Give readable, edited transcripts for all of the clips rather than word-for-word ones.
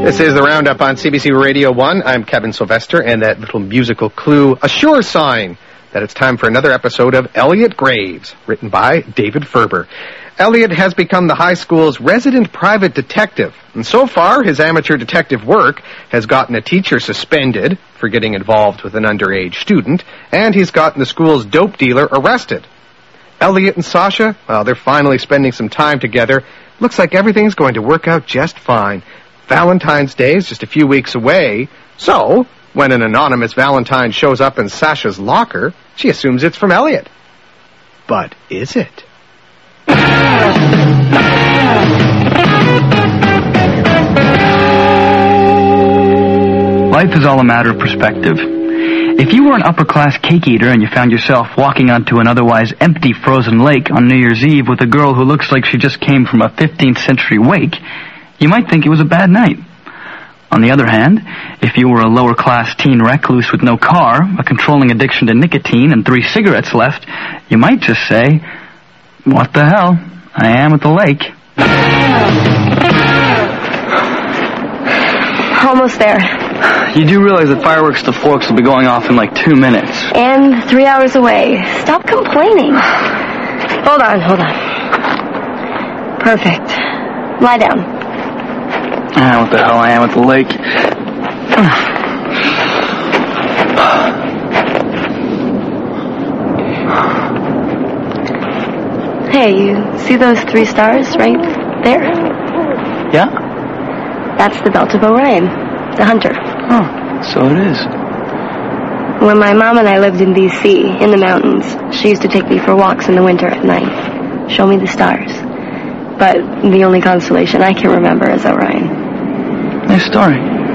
This is the Roundup on CBC Radio 1. I'm Kevin Sylvester, and that little musical clue, a sure sign that it's time for another episode of Elliot Graves, written by David Ferber. Elliot has become the high school's resident private detective, and so far his amateur detective work has gotten a teacher suspended for getting involved with an underage student, and he's gotten the school's dope dealer arrested. Elliot and Sasha, well, they're finally spending some time together. Looks like everything's going to work out just fine. Valentine's Day is just a few weeks away, so when an anonymous Valentine shows up in Sasha's locker, she assumes it's from Elliot. But is it? Life is all a matter of perspective. If you were an upper-class cake eater and you found yourself walking onto an otherwise empty frozen lake on New Year's Eve with a girl who looks like she just came from a 15th century wake, you might think it was a bad night. On the other hand, if you were a lower-class teen recluse with no car, a controlling addiction to nicotine, and 3 cigarettes left, you might just say, "What the hell? I am at the lake." Almost there. You do realize that fireworks to forks will be going off in like 2 minutes. And 3 hours away. Stop complaining. Hold on. Perfect. Lie down. What the hell, I am at the lake. Hey, you see those 3 stars right there? Yeah? That's the Belt of Orion, the hunter. Oh, so it is. When my mom and I lived in D.C., in the mountains, she used to take me for walks in the winter at night, show me the stars. But the only constellation I can remember is Orion. Nice story.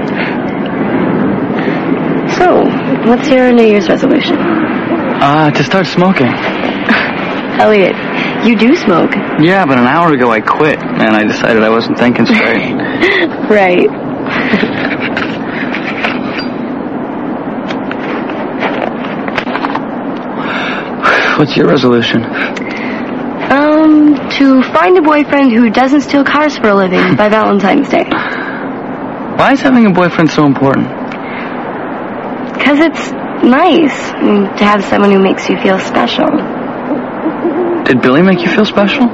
So, what's your New Year's resolution? To start smoking. Elliot, you do smoke. Yeah, but an hour ago I quit, and I decided I wasn't thinking straight. Right. What's your resolution? To find a boyfriend who doesn't steal cars for a living by Valentine's Day. Why is having a boyfriend so important? Because it's nice to have someone who makes you feel special. Did Billy make you feel special?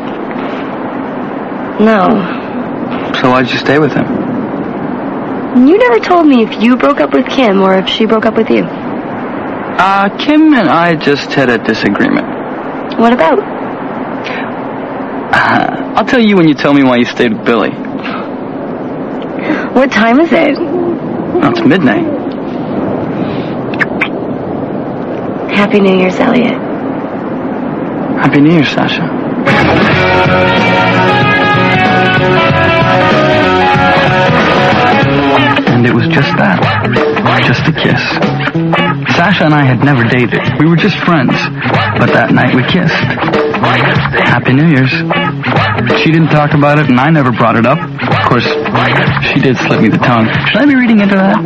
No. So why'd you stay with him? You never told me if you broke up with Kim or if she broke up with you. Kim and I just had a disagreement. What about? I'll tell you when you tell me why you stayed with Billy. What time is it? Oh, it's midnight. Happy New Year's, Elliot. Happy New Year, Sasha. And it was just that. Just a kiss. Sasha and I had never dated. We were just friends. But that night we kissed. Happy New Year's. She didn't talk about it, and I never brought it up. Of course, she did slip me the tongue. Should I be reading into that?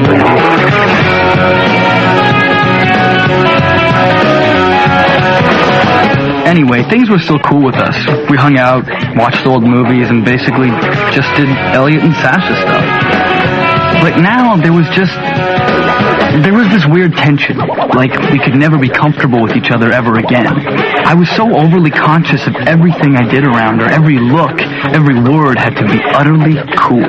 Anyway, things were still cool with us. We hung out, watched old movies, and basically just did Elliot and Sasha stuff. But now there was this weird tension, like we could never be comfortable with each other ever again. I was so overly conscious of everything I did around her. Every look, every word had to be utterly cool.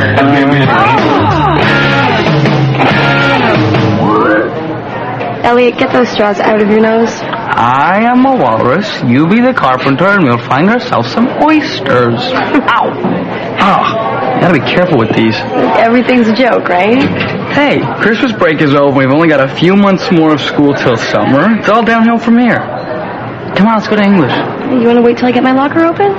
Elliot, get those straws out of your nose. I am a walrus, you be the carpenter, and we'll find ourselves some oysters. Ow! You gotta be careful with these. Everything's a joke, right? Hey, Christmas break is over. We've only got a few months more of school till summer. It's all downhill from here. Come on, let's go to English. You want to wait till I get my locker open?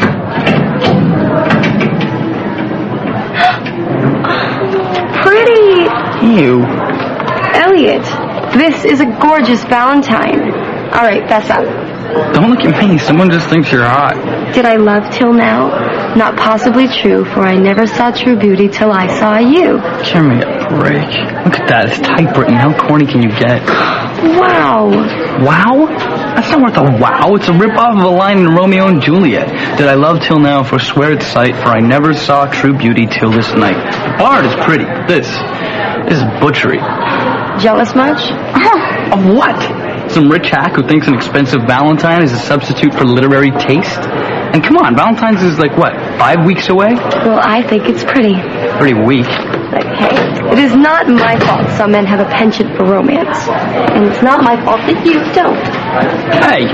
Pretty. Ew. Elliot, this is a gorgeous Valentine. All right, fess up. Don't look at me. Someone just thinks you're hot. Did I love till now? Not possibly true, for I never saw true beauty till I saw you. Give me a break. Look at that. It's typewritten. How corny can you get? Wow. Wow? That's not worth a wow. It's a rip-off of a line in Romeo and Juliet. Did I love till now, forswear its sight, for I never saw true beauty till this night. The bard is pretty. This is butchery. Jealous much? Of what? Some rich hack who thinks an expensive Valentine is a substitute for literary taste? And come on, Valentine's is like, what, 5 weeks away? Well, I think it's pretty. Pretty weak. But hey, it is not my fault some men have a penchant for romance. And it's not my fault that you don't. Hey!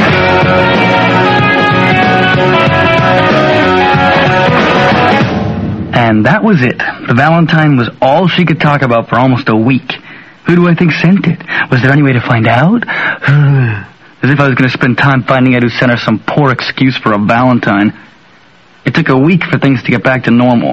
And that was it. The Valentine was all she could talk about for almost a week. Who do I think sent it? Was there any way to find out? As if I was going to spend time finding out who sent her some poor excuse for a Valentine. It took a week for things to get back to normal.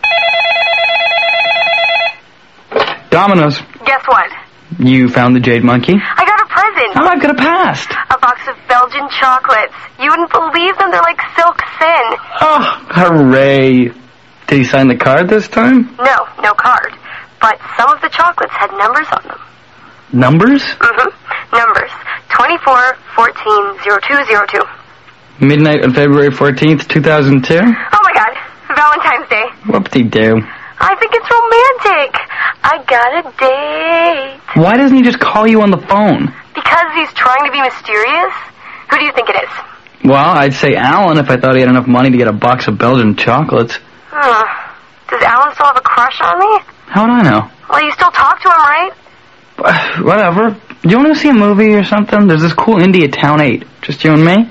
Domino's. Guess what? You found the Jade Monkey? I got a present. Oh, I could have passed. A box of Belgian chocolates. You wouldn't believe them. They're like silk thin. Oh, hooray. Did he sign the card this time? No card. But some of the chocolates had numbers on them. Numbers? Mm-hmm. Numbers. 24, 14, 0202. Midnight on February 14th, 2002? Oh my God. Valentine's Day. Whoop-de-doo. I think it's romantic. I got a date. Why doesn't he just call you on the phone? Because he's trying to be mysterious? Who do you think it is? Well, I'd say Alan if I thought he had enough money to get a box of Belgian chocolates. Does Alan still have a crush on me? How would I know? Well, you still talk to him, right? Whatever. Do you want to see a movie or something? There's this cool indie at Town 8. Just you and me?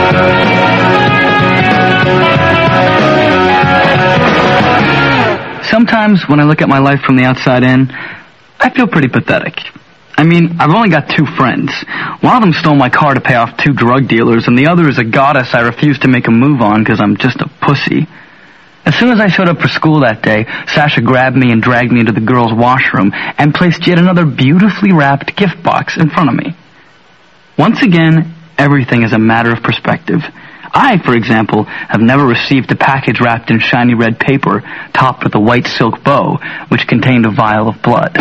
Sometimes when I look at my life from the outside in, I feel pretty pathetic. I mean, I've only got 2 friends. One of them stole my car to pay off 2 drug dealers, and the other is a goddess I refuse to make a move on because I'm just a pussy. As soon as I showed up for school that day, Sasha grabbed me and dragged me into the girls' washroom and placed yet another beautifully wrapped gift box in front of me. Once again, everything is a matter of perspective. I, for example, have never received a package wrapped in shiny red paper topped with a white silk bow, which contained a vial of blood.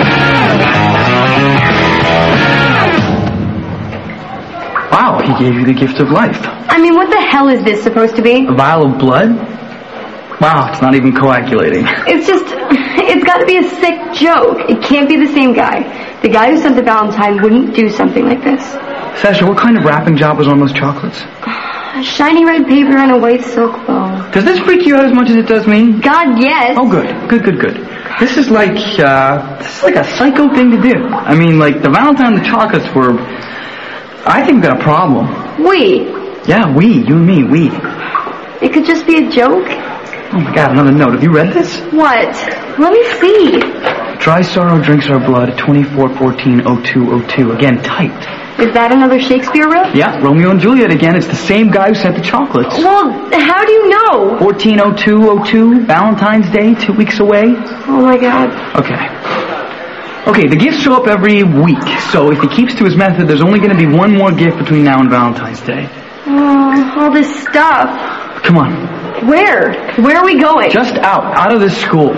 Wow, he gave you the gift of life. I mean, what the hell is this supposed to be? A vial of blood? Wow, it's not even coagulating. It's got to be a sick joke. It can't be the same guy. The guy who sent the Valentine wouldn't do something like this. Sasha, what kind of wrapping job was on those chocolates? Shiny red paper and a white silk bow. Does this freak you out as much as it does me? God, yes. Oh, good. This is like a psycho thing to do. I mean, like, the Valentine and the chocolates were... I think they're a problem. We? Yeah, you and me, we. It could just be a joke? Oh my God, another note. Have you read this? What? Let me see. Dry sorrow drinks our blood, 24-14-0202. Again, typed. Is that another Shakespeare riff? Yeah, Romeo and Juliet again. It's the same guy who sent the chocolates. Well, how do you know? 14-02-02, Valentine's Day, 2 weeks away. Oh my God. Okay, the gifts show up every week, so if he keeps to his method, there's only going to be one more gift between now and Valentine's Day. Oh, all this stuff. Come on. Where? Where are we going? Just out of this school.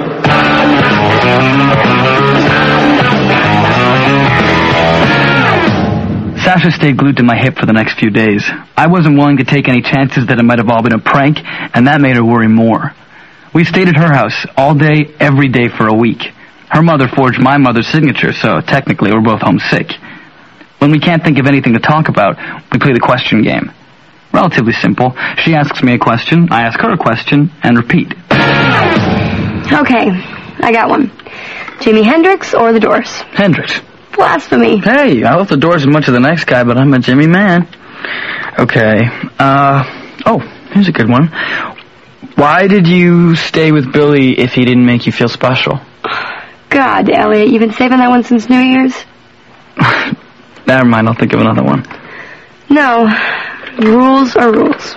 Sasha stayed glued to my hip for the next few days. I wasn't willing to take any chances that it might have all been a prank, and that made her worry more. We stayed at her house all day, every day for a week. Her mother forged my mother's signature, so technically we're both homesick. When we can't think of anything to talk about, we play the question game. Relatively simple. She asks me a question, I ask her a question, and repeat. Okay, I got one. Jimi Hendrix or The Doors? Hendrix. Blasphemy. Hey, I love The Doors as much as the next guy, but I'm a Jimmy man. Okay, here's a good one. Why did you stay with Billy if he didn't make you feel special? God, Elliot, you've been saving that one since New Year's? Never mind, I'll think of another one. No. Rules are rules.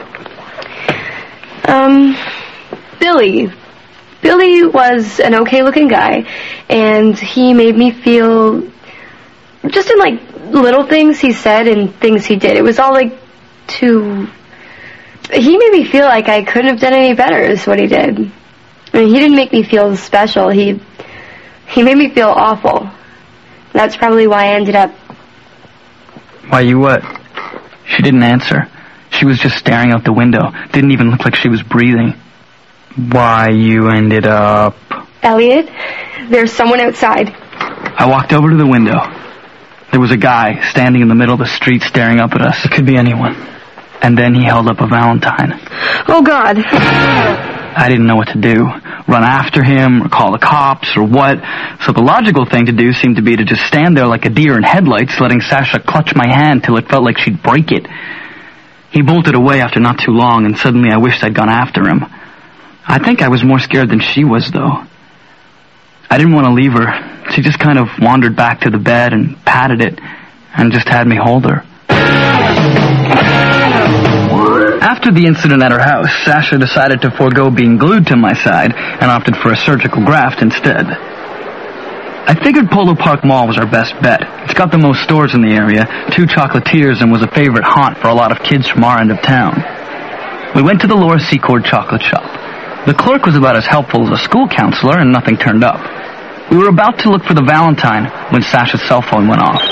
Billy. Billy was an okay-looking guy, and he made me feel... just in, like, little things he said and things he did. It was all, like, too... He made me feel like I couldn't have done any better, is what he did. I mean, he didn't make me feel special. He made me feel awful. That's probably why I ended up... Why you what? She didn't answer. She was just staring out the window. Didn't even look like she was breathing. Why, you ended up... Elliot, there's someone outside. I walked over to the window. There was a guy standing in the middle of the street staring up at us. It could be anyone. And then he held up a Valentine. Oh, God. I didn't know what to do. Run after him, or call the cops, or what. So the logical thing to do seemed to be to just stand there like a deer in headlights, letting Sasha clutch my hand till it felt like she'd break it. He bolted away after not too long, and suddenly I wished I'd gone after him. I think I was more scared than she was, though. I didn't want to leave her. She just kind of wandered back to the bed and patted it, and just had me hold her. After the incident at her house, Sasha decided to forego being glued to my side and opted for a surgical graft instead. I figured Polo Park Mall was our best bet. It's got the most stores in the area, 2 chocolatiers, and was a favorite haunt for a lot of kids from our end of town. We went to the Laura Secord chocolate shop. The clerk was about as helpful as a school counselor, and nothing turned up. We were about to look for the Valentine when Sasha's cell phone went off.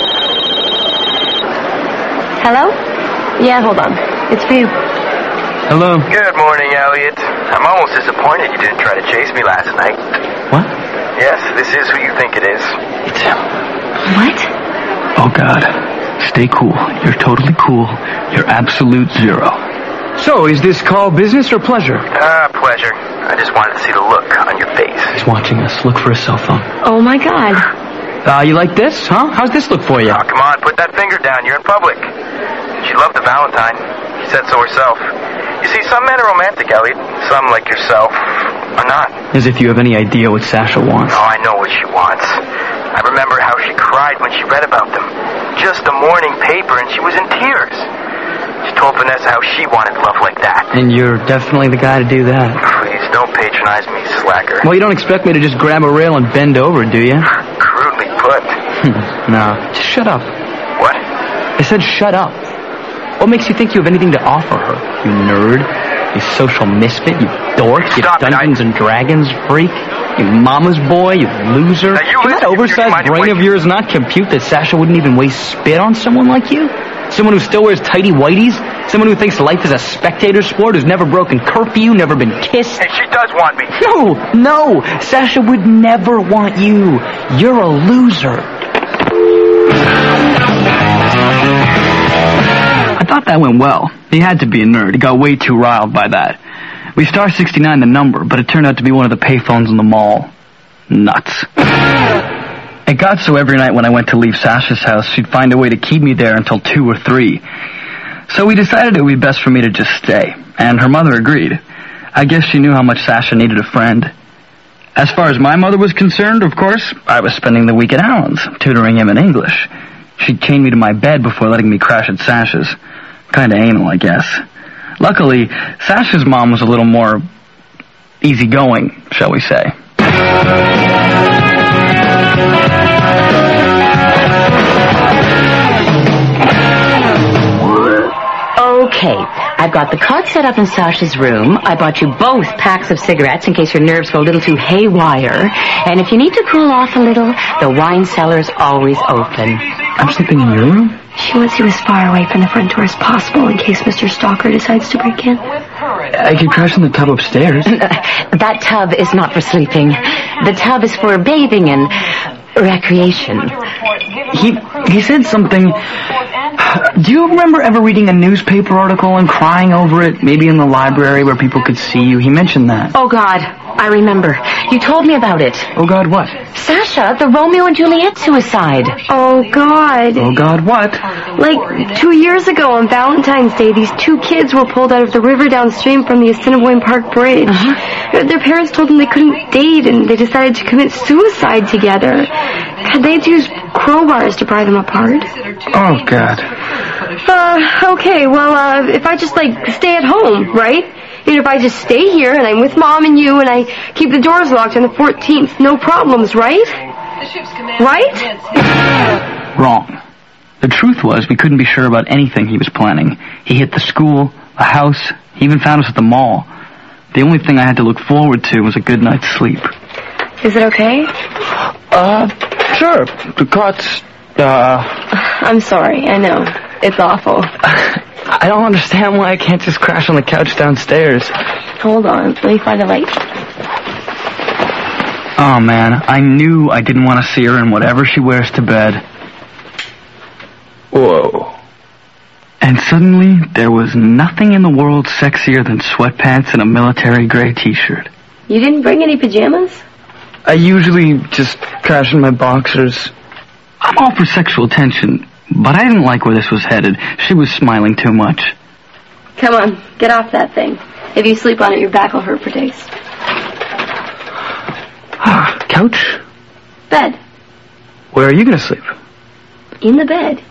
Hello? Yeah, hold on. It's for you. Hello? Good morning, Elliot. I'm almost disappointed you didn't try to chase me last night. What? Yes, this is who you think it is. It's him. What? Oh, God. Stay cool. You're totally cool. You're absolute zero. So, is this call business or pleasure? Pleasure. I just wanted to see the look on your face. He's watching us. Look for his cell phone. Oh, my God. You like this, huh? How's this look for you? Oh, come on, put that finger down. You're in public. She loved the Valentine. She said so herself. You see, some men are romantic, Elliot. Some, like yourself, are not. As if you have any idea what Sasha wants. Oh, I know what she wants. I remember how she cried when she read about them. Just a morning paper, and she was in tears. She told Vanessa how she wanted love like that. And you're definitely the guy to do that. Please, don't patronize me, slacker. Well, you don't expect me to just grab a rail and bend over, do you? Crudely put. No, just shut up. What? I said shut up. What makes you think you have anything to offer her, you nerd? You social misfit, you dork, you Stop it, Dungeons and Dragons freak, you mama's boy, you loser. Now, you Can that listen, oversized you brain of yours not compute that Sasha wouldn't even waste spit on someone like you? Someone who still wears tighty whities? Someone who thinks life is a spectator sport, who's never broken curfew, never been kissed? Hey, she does want me. No, Sasha would never want you. You're a loser. I thought that went well. He had to be a nerd. He got way too riled by that. We star 69 the number, but it turned out to be one of the payphones in the mall. Nuts. It got so every night when I went to leave Sasha's house, she'd find a way to keep me there until 2 or 3. So we decided it would be best for me to just stay, and her mother agreed. I guess she knew how much Sasha needed a friend. As far as my mother was concerned, of course, I was spending the week at Alan's, tutoring him in English. She'd chained me to my bed before letting me crash at Sasha's. Kinda anal, I guess. Luckily, Sasha's mom was a little more easygoing, shall we say. Okay, I've got the cot set up in Sasha's room. I bought you both packs of cigarettes in case your nerves go a little too haywire. And if you need to cool off a little, the wine cellar's always open. I'm sleeping in your room? She wants you as far away from the front door as possible in case Mr. Stalker decides to break in. I could crash in the tub upstairs. That tub is not for sleeping. The tub is for bathing and recreation. He said something. Do you remember ever reading a newspaper article and crying over it? Maybe in the library where people could see you. He mentioned that. Oh, God, I remember. You told me about it. Oh, God, what? Sasha, the Romeo and Juliet suicide. Oh, God. Oh, God, what? Like 2 years ago on Valentine's Day, these 2 kids were pulled out of the river downstream from the Assiniboine Park Bridge. Their parents told them they couldn't date, and they decided to commit suicide together. God, they'd use crowbars to pry them apart. Oh, God. Okay, well, if I just, stay at home, right? If I just stay here, and I'm with Mom and you, and I keep the doors locked on the 14th, no problems, right? Right? Wrong. The truth was, we couldn't be sure about anything he was planning. He hit the school, a house, he even found us at the mall. The only thing I had to look forward to was a good night's sleep. Is it okay? Sure. The cot's, I'm sorry, I know. It's awful. I don't understand why I can't just crash on the couch downstairs. Hold on. Let me find the light. Oh, man. I knew I didn't want to see her in whatever she wears to bed. Whoa. And suddenly, there was nothing in the world sexier than sweatpants and a military gray t-shirt. You didn't bring any pajamas? I usually just crash in my boxers. I'm all for sexual tension, but I didn't like where this was headed. She was smiling too much. Come on, get off that thing. If you sleep on it, your back will hurt for days. Couch? Bed. Where are you going to sleep? In the bed.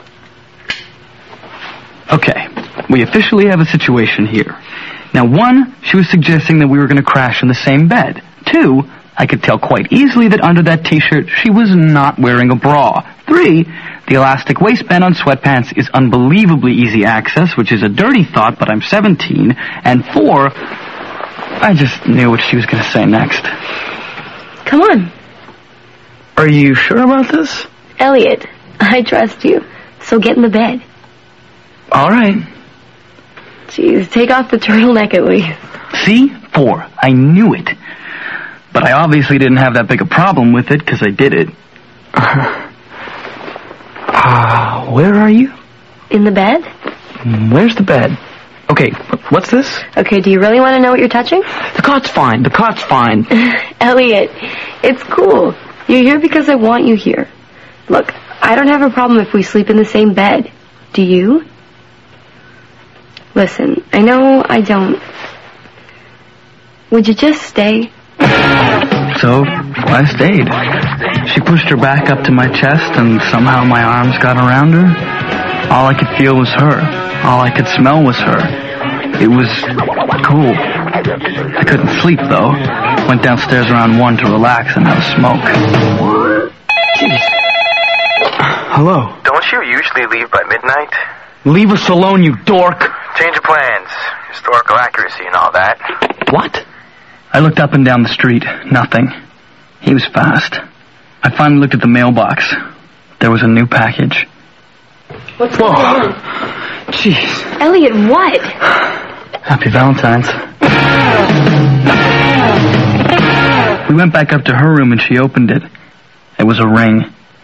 Okay, we officially have a situation here. Now, 1, she was suggesting that we were going to crash in the same bed. 2, I could tell quite easily that under that t-shirt she was not wearing a bra. 3, the elastic waistband on sweatpants is unbelievably easy access, which is a dirty thought, but I'm 17. And 4, I just knew what she was going to say next. Come on. Are you sure about this? Elliot, I trust you. So get in the bed. All right. Jeez, take off the turtleneck at least. See? 4. I knew it. But I obviously didn't have that big a problem with it, because I did it. Where are you? In the bed? Where's the bed? Okay, what's this? Okay, do you really want to know what you're touching? The cot's fine. The cot's fine. Elliot, it's cool. You're here because I want you here. Look, I don't have a problem if we sleep in the same bed. Do you? Listen, I know I don't. Would you just stay? So, I stayed. She pushed her back up to my chest, and somehow my arms got around her. All I could feel was her. All I could smell was her. It was cool. I couldn't sleep, though. Went downstairs around 1 to relax and have a smoke. Jeez. Hello? Don't you usually leave by midnight? Leave us alone, you dork! Change of plans. Historical accuracy and all that. What? I looked up and down the street. Nothing. He was fast. I finally looked at the mailbox. There was a new package. What's going on? Jeez. Elliot, what? Happy Valentine's. We went back up to her room and she opened it. It was a ring.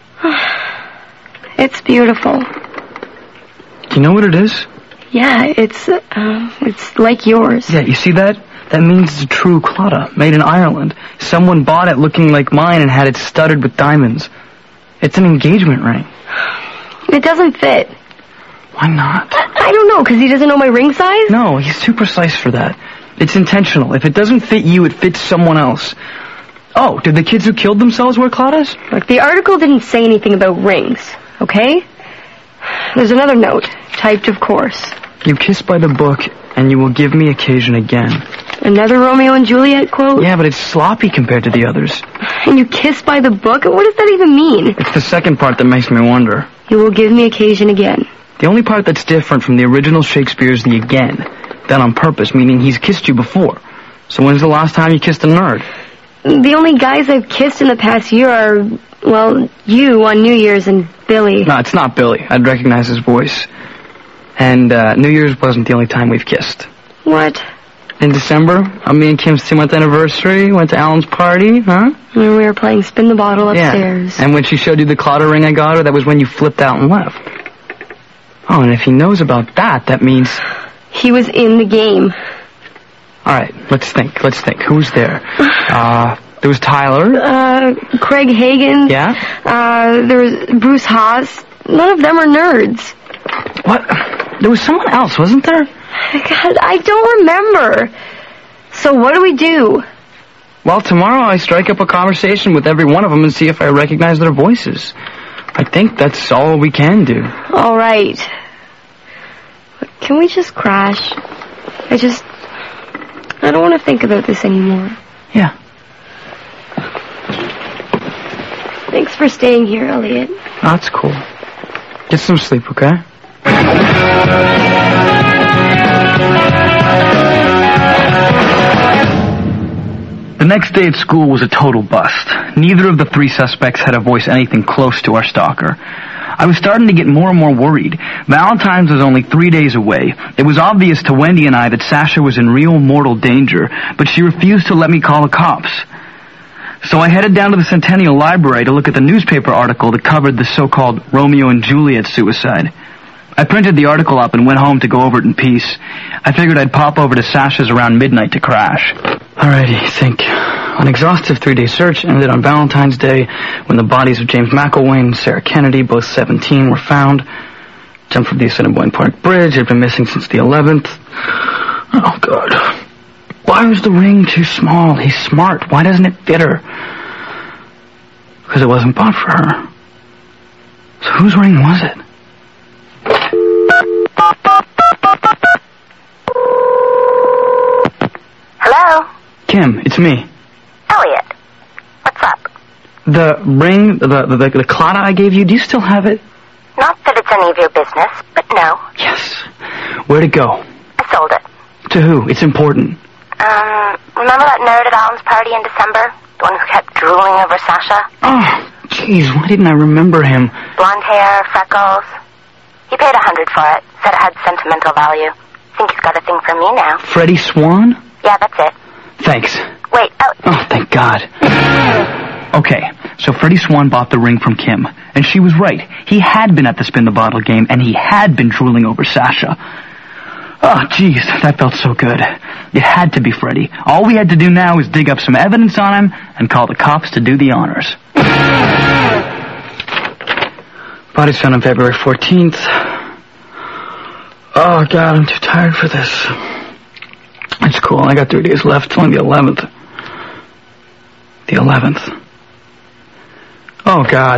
It's beautiful. Do you know what it is? Yeah, it's like yours. Yeah, you see that? That means it's a true Claddagh, made in Ireland. Someone bought it looking like mine and had it studded with diamonds. It's an engagement ring. It doesn't fit. Why not? I don't know, because he doesn't know my ring size? No, he's too precise for that. It's intentional. If it doesn't fit you, it fits someone else. Oh, did the kids who killed themselves wear Claddagh? Look, the article didn't say anything about rings, okay? There's another note, typed of course. You kiss by the book, and you will give me occasion again. Another Romeo and Juliet quote? Yeah, but it's sloppy compared to the others. And you kiss by the book? What does that even mean? It's the second part that makes me wonder. You will give me occasion again. The only part that's different from the original Shakespeare is the again. Done on purpose, meaning he's kissed you before. So when's the last time you kissed a nerd? The only guys I've kissed in the past year are, well, you on New Year's and Billy. No, it's not Billy. I'd recognize his voice. And New Year's wasn't the only time we've kissed. What? In December, on me and Kim's 2-month anniversary, went to Alan's party, huh? When we were playing Spin the Bottle upstairs. Yeah. And when she showed you the Claddagh ring I got her, that was when you flipped out and left. Oh, and if he knows about that, that means... He was in the game. All right, let's think. Who's there? There was Tyler. Craig Hagan. Yeah? There was Bruce Haas. None of them are nerds. What? There was someone else, wasn't there? God, I don't remember. So what do we do? Well, tomorrow I strike up a conversation with every one of them and see if I recognize their voices. I think that's all we can do. All right. Can we just crash? I don't want to think about this anymore. Yeah. Thanks for staying here, Elliot. That's cool. Get some sleep, okay? The next day at school was a total bust. Neither of the 3 suspects had a voice anything close to our stalker. I was starting to get more and more worried. Valentine's was only 3 days away. It was obvious to Wendy and I that Sasha was in real mortal danger, but she refused to let me call the cops. So I headed down to the Centennial Library to look at the newspaper article that covered the so-called Romeo and Juliet suicide. I printed the article up and went home to go over it in peace. I figured I'd pop over to Sasha's around midnight to crash. Alrighty, think. An exhaustive 3-day search ended on Valentine's Day when the bodies of James McElwain and Sarah Kennedy, both 17, were found. Jumped from the Assiniboine Park Bridge. Had been missing since the 11th. Oh, God. Why was the ring too small? He's smart. Why doesn't it fit her? Because it wasn't bought for her. So whose ring was it? Hello? Kim, it's me. Elliot. What's up? The ring, the clada I gave you, do you still have it? Not that it's any of your business, but no. Yes. Where'd it go? I sold it. To who? It's important. Remember that nerd at Alan's party in December? The one who kept drooling over Sasha? Oh, jeez, why didn't I remember him? Blonde hair, freckles. He paid $100 for it. Said it had sentimental value. Think he's got a thing for me now. Freddie Swan? Yeah, that's it. Thanks. Wait, Oh, thank God. Okay, so Freddie Swan bought the ring from Kim, and she was right. He had been at the spin the bottle game, and he had been drooling over Sasha. Oh, jeez, that felt so good. It had to be Freddie. All we had to do now is dig up some evidence on him and call the cops to do the honors. Body's found on February 14th. Oh, God, I'm too tired for this. It's cool. I got 3 days left. It's only the 11th. The 11th. Oh, God.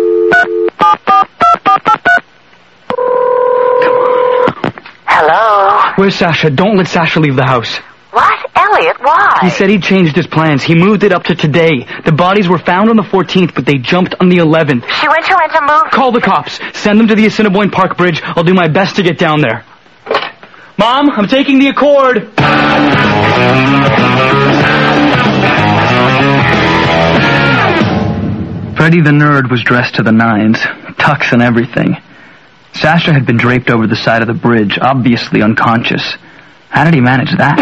Hello? Where's Sasha? Don't let Sasha leave the house. What? Elliot, why? He said he changed his plans. He moved it up to today. The bodies were found on the 14th, but they jumped on the 11th. She went to move. Call the cops. Send them to the Assiniboine Park Bridge. I'll do my best to get down there. Mom, I'm taking the Accord. Freddie the nerd was dressed to the nines, tux and everything. Sasha had been draped over the side of the bridge, obviously unconscious. How did he manage that?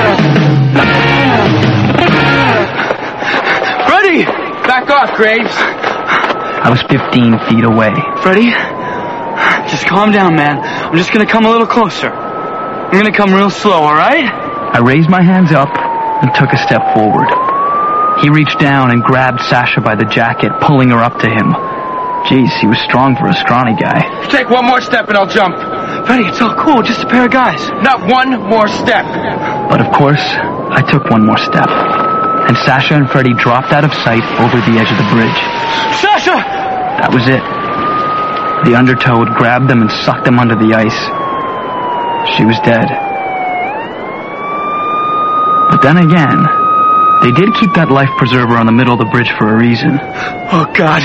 Freddie! Back off, Graves. I was 15 feet away. Freddie, just calm down, man. I'm just gonna come a little closer. I'm gonna come real slow, all right? I raised my hands up and took a step forward. He reached down and grabbed Sasha by the jacket, pulling her up to him. Jeez, he was strong for a scrawny guy. Take one more step and I'll jump. Freddie, it's all cool, just a pair of guys. Not one more step. But of course, I took one more step. And Sasha and Freddie dropped out of sight over the edge of the bridge. Sasha! That was it. The undertow had grabbed them and sucked them under the ice. She was dead. But then again, they did keep that life preserver on the middle of the bridge for a reason. Oh, God.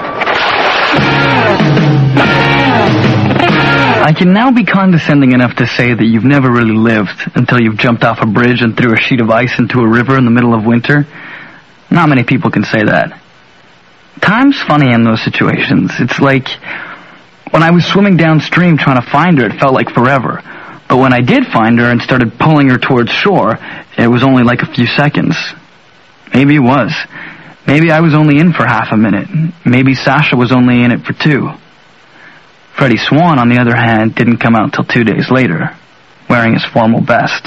I can now be condescending enough to say that you've never really lived until you've jumped off a bridge and threw a sheet of ice into a river in the middle of winter. Not many people can say that. Time's funny in those situations. It's like when I was swimming downstream trying to find her, it felt like forever. But when I did find her and started pulling her towards shore, it was only like a few seconds. Maybe it was. Maybe I was only in for half a minute. Maybe Sasha was only in it for 2. Freddie Swan, on the other hand, didn't come out till 2 days later, wearing his formal best.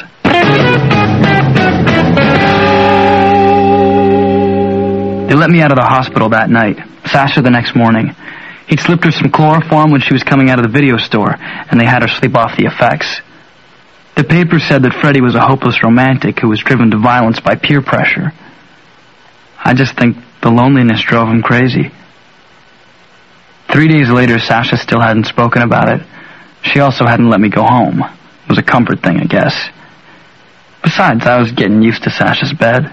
They let me out of the hospital that night. Sasha the next morning. He'd slipped her some chloroform when she was coming out of the video store, and they had her sleep off the effects. The paper said that Freddie was a hopeless romantic who was driven to violence by peer pressure. I just think the loneliness drove him crazy. 3 days later, Sasha still hadn't spoken about it. She also hadn't let me go home. It was a comfort thing, I guess. Besides, I was getting used to Sasha's bed.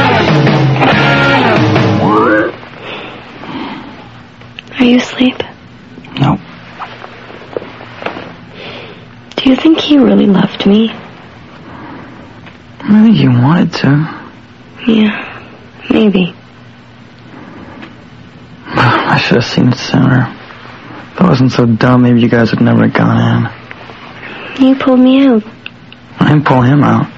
Are you asleep? No. Do you think he really loved me? I think he wanted to. Yeah, maybe. I should have seen it sooner. If I wasn't so dumb, maybe you guys would never have gone in. You pulled me out. I didn't pull him out.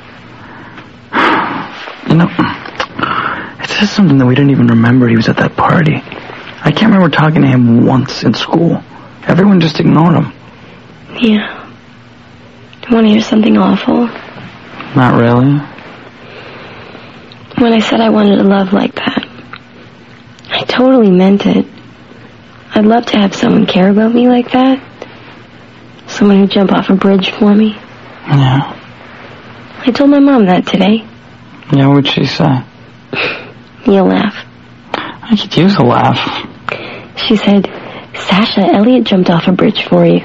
You know, it's just something that we didn't even remember he was at that party. I can't remember talking to him once in school. Everyone just ignored him. Yeah. You want to hear something awful? Not really. When I said I wanted a love like that, I totally meant it. I'd love to have someone care about me like that. Someone who'd jump off a bridge for me. Yeah. I told my mom that today. Yeah, what'd she say? You'll laugh. I could use a laugh. She said, Sasha, Elliot jumped off a bridge for you.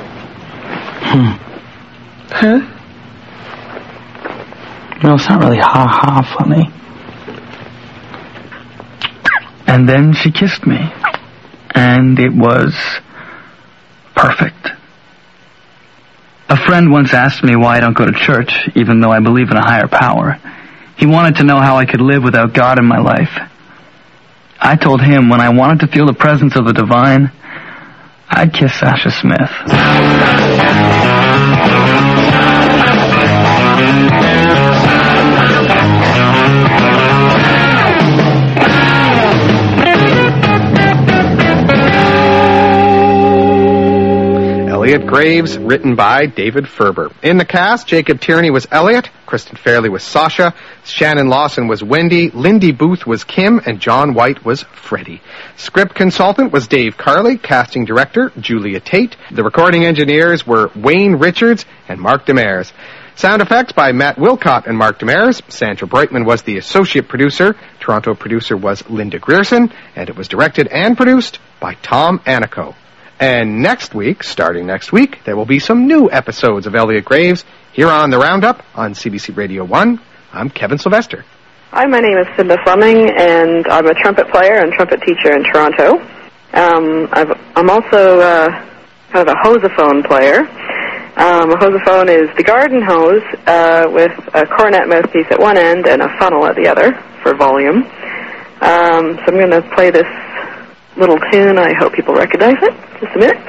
Huh? No, it's not really ha-ha funny. And then she kissed me. And it was perfect. A friend once asked me why I don't go to church, even though I believe in a higher power. He wanted to know how I could live without God in my life. I told him when I wanted to feel the presence of the divine, I'd kiss Sasha Smith. Elliot Graves, written by David Ferber. In the cast, Jacob Tierney was Elliot, Kristen Fairley was Sasha, Shannon Lawson was Wendy, Lindy Booth was Kim, and John White was Freddie. Script consultant was Dave Carley, casting director Julia Tate. The recording engineers were Wayne Richards and Mark Demers. Sound effects by Matt Wilcott and Mark Demers. Sandra Breitman was the associate producer. Toronto producer was Linda Grierson, and it was directed and produced by Tom Anico. And next week, starting next week, there will be some new episodes of Elliot Graves here on The Roundup on CBC Radio 1. I'm Kevin Sylvester. Hi, my name is Cinda Fleming, and I'm a trumpet player and trumpet teacher in Toronto. I'm also kind of a hosophone player. A hosophone is the garden hose with a cornet mouthpiece at one end and a funnel at the other for volume. So I'm going to play this little tune. I hope people recognize it. Just a minute.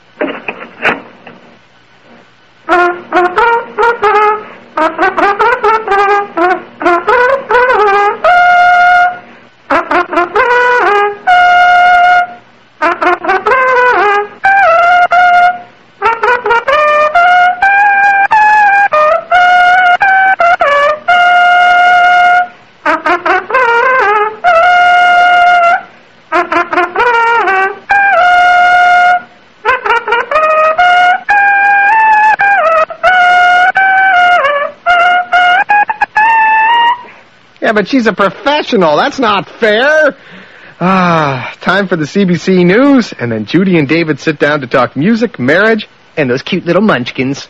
But she's a professional. That's not fair. Time for the CBC News, and then Judy and David sit down to talk music, marriage, and those cute little munchkins.